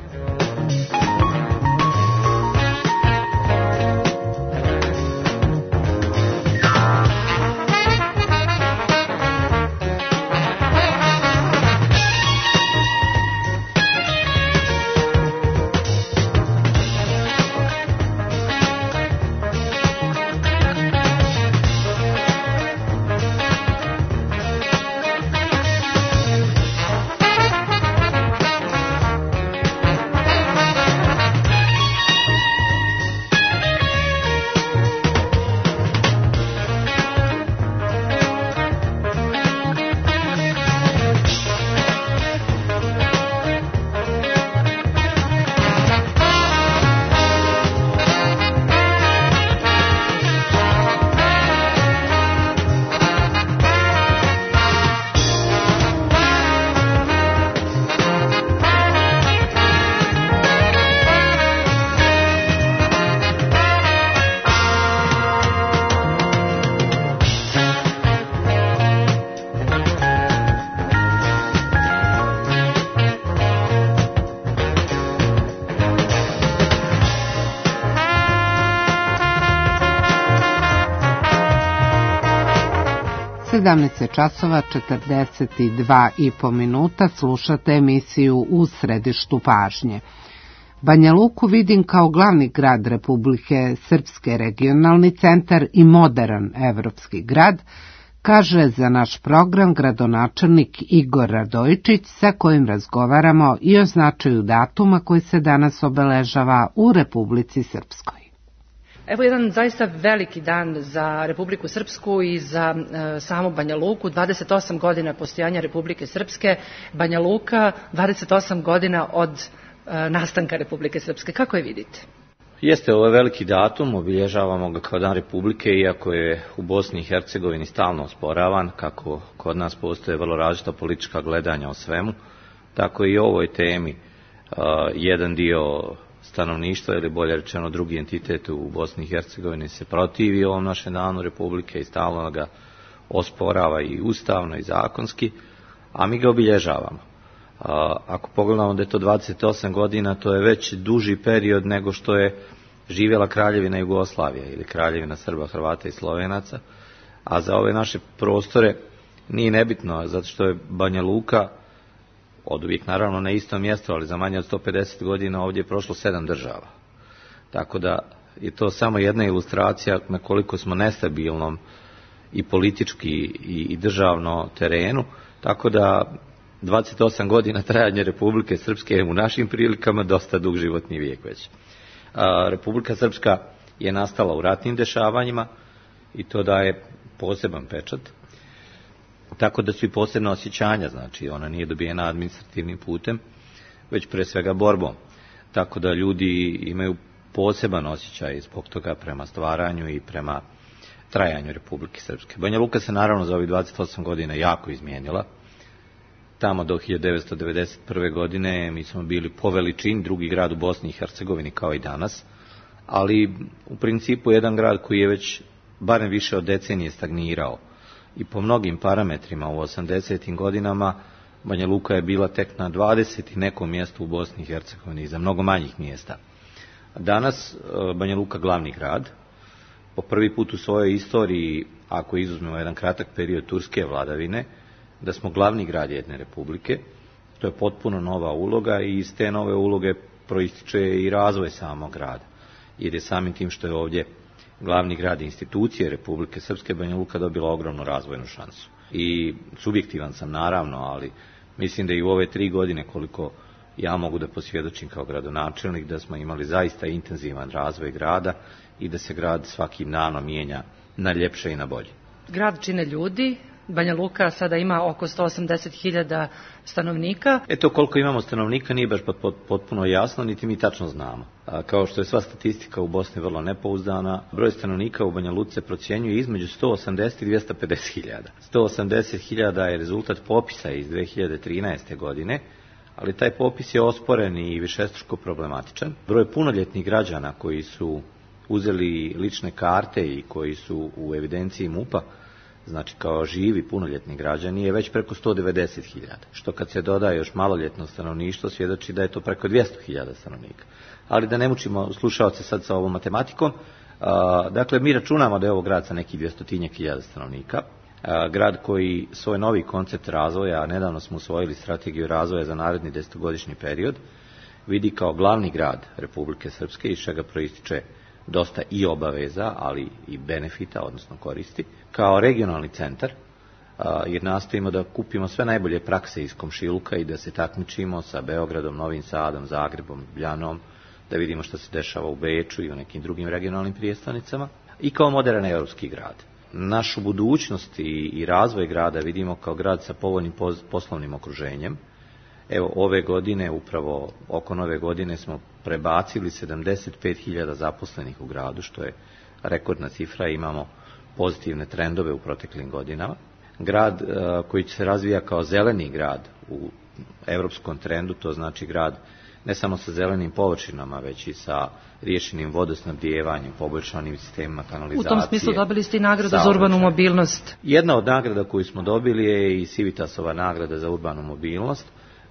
časova 42,5 minuta slušate emisiju U središtu pažnje. Banja Luku vidim kao glavni grad Republike Srpske, regionalni centar i modern evropski grad, kaže za naš program gradonačelnik Igor Radojičić, sa kojim razgovaramo i o značaju datuma koji se danas obeležava u Republici Srpskoj. Evo jedan zaista veliki dan za Republiku Srpsku i za samu Banja Luku, 28 godina postojanja Republike Srpske, Banja Luka 28 godina od nastanka Republike Srpske. Kako je vidite? Jeste, ovo je veliki datum, obilježavamo ga kao dan Republike, iako je u Bosni i Hercegovini stalno osporavan, kako kod nas postoje vrlo različita politička gledanja o svemu, tako i o ovoj temi jedan dio stanovništva, ili bolje rečeno drugi entitet u Bosni i Hercegovini se protivi ovom našem danu Republike i stalno ga osporava i ustavno i zakonski, a mi ga obilježavamo. Ako pogledamo da je to 28 godina, to je već duži period nego što je živjela Kraljevina Jugoslavija ili Kraljevina Srba, Hrvata i Slovenaca, a za ove naše prostore nije nebitno, zato što je Banja Luka od uvijek naravno na istom mjestu, ali za manje od 150 godina ovdje je prošlo 7 država. Tako da je to samo jedna ilustracija na koliko smo nestabilnom i politički i državno terenu, tako da 28 godina trajanja Republike Srpske je u našim prilikama dosta dug životni vijek već. Republika Srpska je nastala u ratnim dešavanjima i to daje poseban pečat, tako da su i posebna osjećanja, znači ona nije dobijena administrativnim putem, već pre svega borbom. Tako da ljudi imaju poseban osjećaj zbog toga prema stvaranju i prema trajanju Republike Srpske. Banja Luka se naravno za ovih 28 godina jako izmijenila. Tamo do 1991. godine mi smo bili po veličini drugi grad u Bosni i Hercegovini kao i danas, ali u principu jedan grad koji je već barem više od decenije stagnirao i po mnogim parametrima u 80. godinama Banja Luka je bila tek na 20. nekom mjestu u Bosni i Hercegovini i za mnogo manjih mjesta. Danas Banja Luka glavni grad, po prvi put u svojoj istoriji, ako izuzmemo jedan kratak period turske vladavine, da smo glavni grad jedne republike. To je potpuno nova uloga i iz te nove uloge proističe i razvoj samog grada. Jer je samim tim što je ovdje glavni grad institucije Republike Srpske, Banja Luka dobila ogromnu razvojnu šansu. I subjektivan sam naravno, ali mislim da i u ove 3 godine koliko ja mogu da posvjedočim kao gradonačelnik da smo imali zaista intenzivan razvoj grada i da se grad svakim danom mijenja na ljepše i na bolje. Grad čine ljudi, Banja Luka sada ima oko 180.000 stanovnika. Eto, koliko imamo stanovnika nije baš potpuno jasno, niti mi tačno znamo. Kao što je sva statistika u Bosni vrlo nepouzdana, broj stanovnika u Banja Luci se procjenjuje između 180 i 250.000. 180.000 je rezultat popisa iz 2013. godine, ali taj popis je osporen i višestruko problematičan. Broj punoljetnih građana koji su uzeli lične karte i koji su u evidenciji MUP-a, znači kao živi punoljetni građani, je već preko 190.000, što kad se doda još maloljetno stanovništvo svjedoči da je to preko 200.000 stanovnika. Ali da ne mučimo slušaoce sad sa ovom matematikom, dakle mi računamo da je ovo grad sa nekih 200.000 stanovnika, grad koji svoj novi koncept razvoja, a nedavno smo usvojili strategiju razvoja za naredni 10-godišnji period, vidi kao glavni grad Republike Srpske, iz čega proističe dosta i obaveza, ali i benefita, odnosno koristi, kao regionalni centar, jer nastojimo da kupimo sve najbolje prakse iz komšiluka i da se takmičimo sa Beogradom, Novim Sadom, Zagrebom, Ljubljanom, da vidimo što se dešava u Beču i u nekim drugim regionalnim prijestolnicama, i kao moderan europski grad. Našu budućnost i razvoj grada vidimo kao grad sa povoljnim poslovnim okruženjem. Evo, ove godine, upravo oko nove godine, smo prebacili 75.000 zaposlenih u gradu, što je rekordna cifra, imamo pozitivne trendove u proteklim godinama. Grad koji se razvija kao zeleni grad u evropskom trendu, to znači grad ne samo sa zelenim površinama, već i sa riješenim vodosnabdijevanjem, poboljšanim sistemima kanalizacije. U tom smislu dobili ste i nagradu za urbanu mobilnost. Jedna od nagrada koju smo dobili je i Civitasova nagrada za urbanu mobilnost,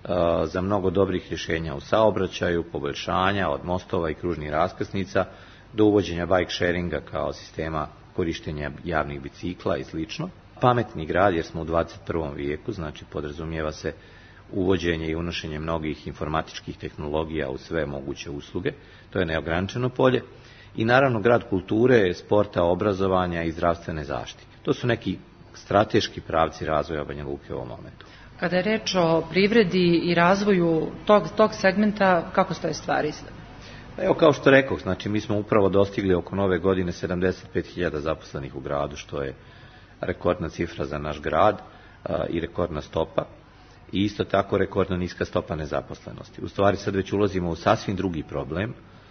za mnogo dobrih rješenja u saobraćaju, poboljšanja od mostova i kružnih raskrsnica do uvođenja bike sharinga kao sistema korištenja javnih bicikla i slično. Pametni grad, jer smo u 21. vijeku, znači podrazumijeva se uvođenje i unošenje mnogih informatičkih tehnologija u sve moguće usluge, to je neograničeno polje, i naravno grad kulture, sporta, obrazovanja i zdravstvene zaštite. To su neki strateški pravci razvoja Banja Luke u ovom momentu. Kada je reč o privredi i razvoju tog segmenta, kako stoje stvari? Evo, kao što rekoh, znači mi smo upravo dostigli oko nove godine 75.000 zaposlenih u gradu, što je rekordna cifra za naš grad i rekordna stopa, i isto tako rekordno niska stopa nezaposlenosti. U stvari sad već ulazimo u sasvim drugi problem,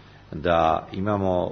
da imamo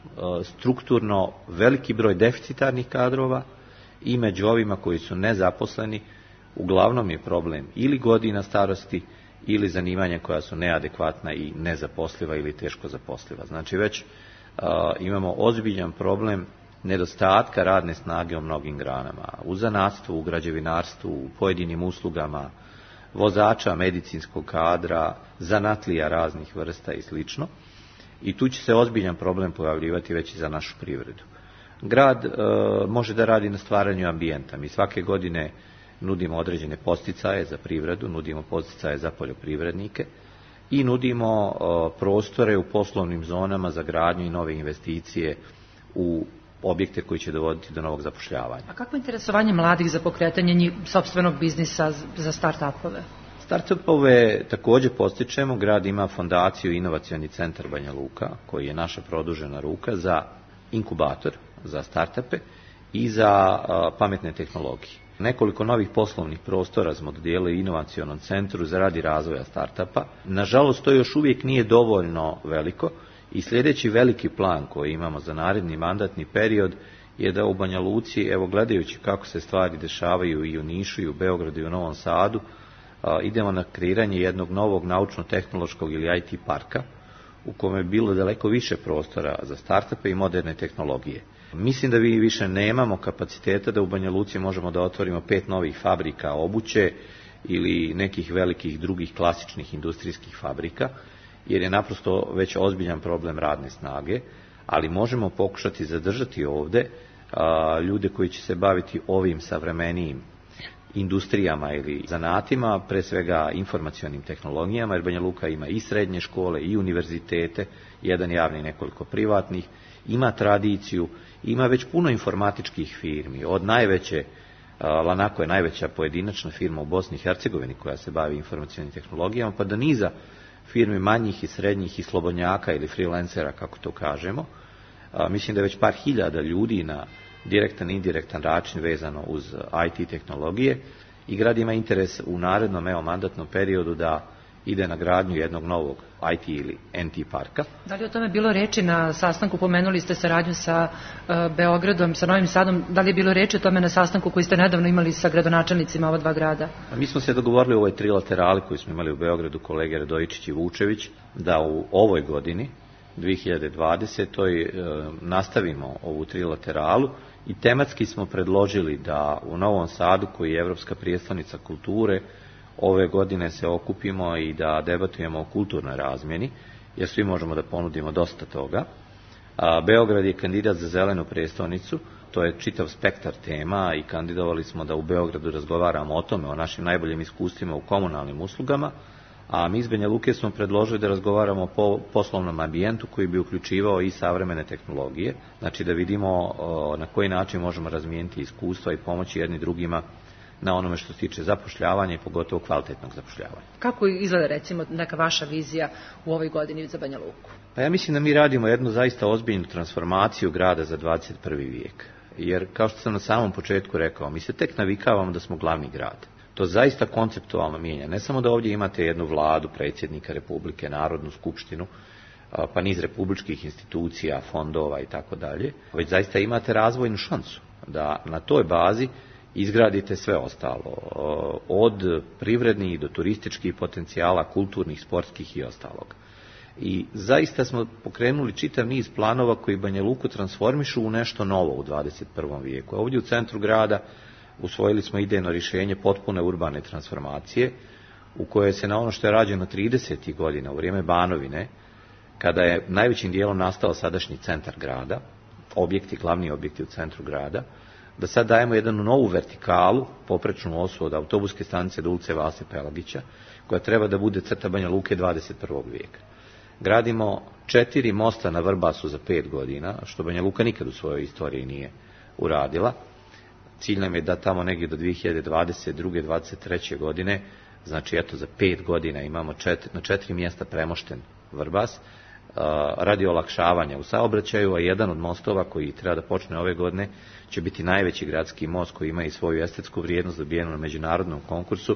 strukturno veliki broj deficitarnih kadrova i među ovima koji su nezaposleni uglavnom je problem ili godina starosti ili zanimanja koja su neadekvatna i nezaposliva ili teško zaposliva. Znači već imamo ozbiljan problem nedostatka radne snage u mnogim granama, u zanatstvu, u građevinarstvu, u pojedinim uslugama, vozača, medicinskog kadra, zanatlija raznih vrsta i slično. I tu će se ozbiljan problem pojavljivati već i za našu privredu. Grad može da radi na stvaranju ambijenta. Mi svake godine nudimo određene podsticaje za privredu, nudimo podsticaje za poljoprivrednike i nudimo prostore u poslovnim zonama za gradnju i nove investicije u objekte koji će dovoditi do novog zapošljavanja. A kako je interesovanje mladih za pokretanje sopstvenog biznisa za start-upove? Start-upove također postičemo. Grad ima fondaciju Inovacioni centar Banja Luka, koji je naša produžena ruka za inkubator, za start-upe i za pametne tehnologije. Nekoliko novih poslovnih prostora smo dodijelili Inovacionom centru za radi razvoja start-upa. Nažalost, to još uvijek nije dovoljno veliko i sljedeći veliki plan koji imamo za naredni mandatni period je da u Banja Luci, evo gledajući kako se stvari dešavaju i u Nišu i u Beogradu i u Novom Sadu, idemo na kreiranje jednog novog naučno-tehnološkog ili IT parka u kome je bilo daleko više prostora za startupe i moderne tehnologije. Mislim da vi više nemamo kapaciteta da u Banja Luci možemo da otvorimo 5 novih fabrika obuće ili nekih velikih drugih klasičnih industrijskih fabrika, jer je naprosto već ozbiljan problem radne snage, ali možemo pokušati zadržati ovdje ljude koji će se baviti ovim savremenijim industrijama ili zanatima, pre svega informacionim tehnologijama, jer Banja Luka ima i srednje škole i univerzitete, jedan javni, nekoliko privatnih, ima tradiciju, ima već puno informatičkih firmi, od najveće, Lanako je najveća pojedinačna firma u Bosni i Hercegovini koja se bavi informacionim tehnologijama, pa do niza firmi manjih i srednjih i slobodnjaka ili freelancera, kako to kažemo. Mislim da je već par hiljada ljudi na direktan i indirektan način vezano uz IT tehnologije i grad ima interes u narednom mandatnom periodu da ide na gradnju jednog novog IT ili NT parka. Da li o tome bilo reči na sastanku, pomenuli ste saradnju sa Beogradom, sa Novim Sadom, da li je bilo reči o tome na sastanku koji ste nedavno imali sa gradonačelnicima ova dva grada? Mi smo se dogovorili u ovoj trilaterali koji smo imali u Beogradu, kolege Radojičić i Vučević, da u ovoj godini 2020. Nastavimo ovu trilateralu i tematski smo predložili da u Novom Sadu, koji je Evropska prijestolnica kulture, ove godine se okupimo i da debatujemo o kulturnoj razmjeni, jer svi možemo da ponudimo dosta toga. Beograd je kandidat za zelenu prijestolnicu, to je čitav spektar tema i kandidovali smo da u Beogradu razgovaramo o tome, o našim najboljim iskustvima u komunalnim uslugama, a mi iz Banja Luke smo predložili da razgovaramo o poslovnom ambijentu koji bi uključivao i savremene tehnologije, znači da vidimo na koji način možemo razmijeniti iskustva i pomoći jedni drugima na onome što se tiče zapošljavanja i pogotovo kvalitetnog zapošljavanja. Kako izgleda recimo neka vaša vizija u ovoj godini za Banja Luku? Pa ja mislim da mi radimo jednu zaista ozbiljnu transformaciju grada za 21. vijek. Jer kao što sam na samom početku rekao, mi se tek navikavamo da smo glavni grad. To zaista konceptualno mijenja. Ne samo da ovdje imate jednu vladu, predsjednika Republike, Narodnu skupštinu, pa niz republičkih institucija, fondova i tako dalje, već zaista imate razvojnu šansu da na toj bazi izgradite sve ostalo, od privrednih do turističkih potencijala, kulturnih, sportskih i ostalog. I zaista smo pokrenuli čitav niz planova koji Banja Luku transformišu u nešto novo u 21. vijeku. Ovdje u centru grada usvojili smo idejno rješenje potpune urbane transformacije, u kojoj se na ono što je rađeno 30. godina u vrijeme Banovine, kada je najvećim dijelom nastao sadašnji centar grada, glavni objekti u centru grada, da sad dajemo jednu novu vertikalu, poprečnu osu od autobuske stanice do ulice Vase Pelagića, koja treba da bude crta Banja Luke 21. vijeka. Gradimo 4 mosta na Vrbasu za 5 godina, što Banja Luka nikad u svojoj istoriji nije uradila. Cilj nam je da tamo negdje do 2022. 23. godine, znači eto za 5 godina imamo na 4 mjesta premošten Vrbas, radi olakšavanja u saobraćaju, a jedan od mostova koji treba da počne ove godine će biti najveći gradski most koji ima i svoju estetsku vrijednost dobijenu na međunarodnom konkursu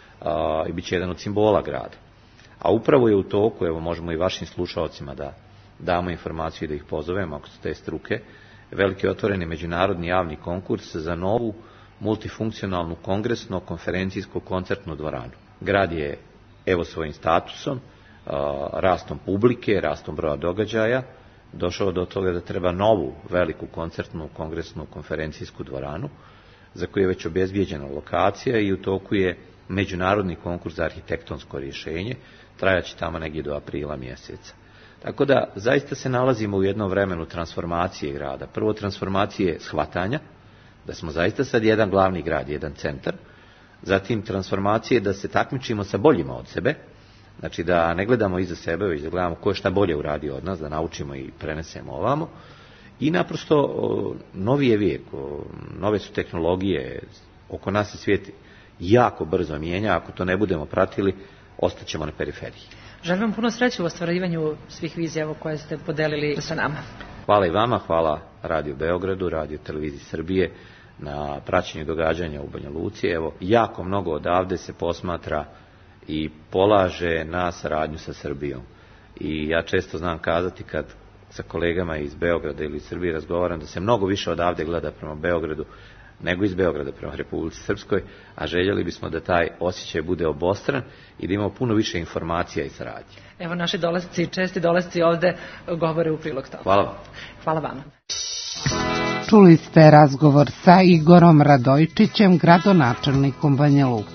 i bit će jedan od simbola grada. A upravo je u toku, evo možemo i vašim slušalcima da damo informaciju i da ih pozovemo ako su te struke, veliki otvoreni međunarodni javni konkurs za novu multifunkcionalnu kongresno-konferencijsko-koncertnu dvoranu. Grad je evo svojim statusom, rastom publike, rastom broja događaja, došao do toga da treba novu veliku koncertnu, kongresnu, konferencijsku dvoranu, za koju je već obezbijeđena lokacija i u toku je međunarodni konkurs za arhitektonsko rješenje, trajaće tamo negdje do aprila mjeseca. Tako da zaista se nalazimo u jednom vremenu transformacije grada. Prvo transformacije shvatanja, da smo zaista sad jedan glavni grad, jedan centar, zatim transformacije da se takmičimo sa boljima od sebe, znači da ne gledamo iza sebe, već da gledamo ko je šta bolje uradio od nas, da naučimo i prenesemo ovamo. i naprosto novi je vijek, nove su tehnologije, oko nas se svijet jako brzo mijenja, ako to ne budemo pratili, ostaćemo na periferiji. Želim vam puno sreće u ostvarivanju svih vizija koje ste podelili sa nama. Hvala i vama, hvala Radio Beogradu, Radio Televiziji Srbije na praćenju događanja u Banja Luci. Evo, jako mnogo odavde se posmatra i polaže na saradnju sa Srbijom. I ja često znam kazati kad sa kolegama iz Beograda ili iz Srbije razgovaram da se mnogo više odavde gleda prema Beogradu nego iz Beograda prema Republici Srpskoj, a željeli bismo da taj osjećaj bude obostran i da imamo puno više informacija i saradnje. Evo, naši dolasci, česti dolasci ovde govore u prilog toga. Hvala vam. Hvala vama. Čuli ste razgovor sa Igorom Radojčićem, gradonačelnikom Banja Luke.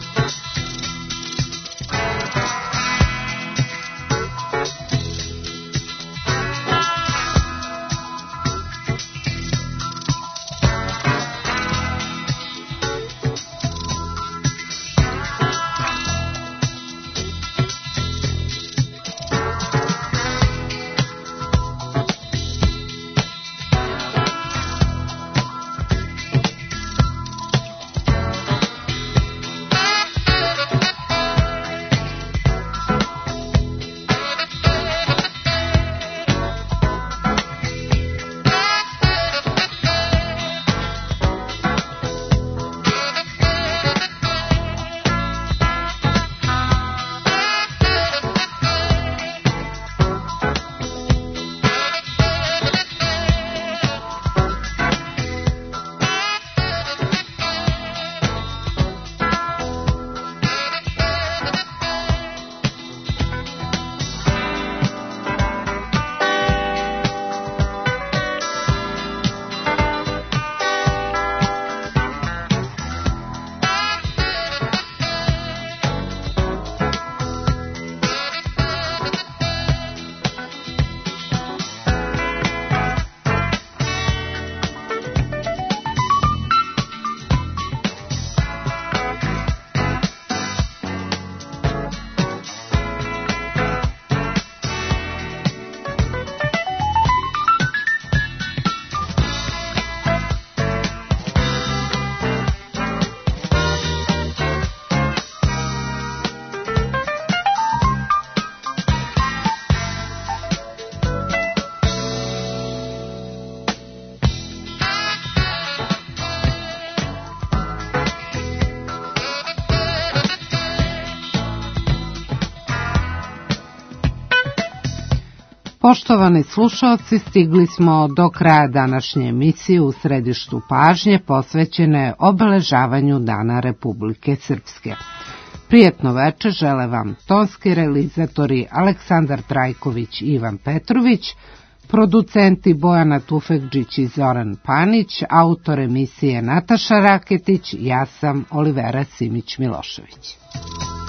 Poštovani slušalci, stigli smo do kraja današnje emisije U središtu pažnje posvećene obeležavanju Dana Republike Srpske. Prijetno večer žele vam tonski realizatori Aleksandar Trajković i Ivan Petrović, producenti Bojana Tufekđić i Zoran Panić, autor emisije Nataša Raketić, ja sam Olivera Simić-Milošević.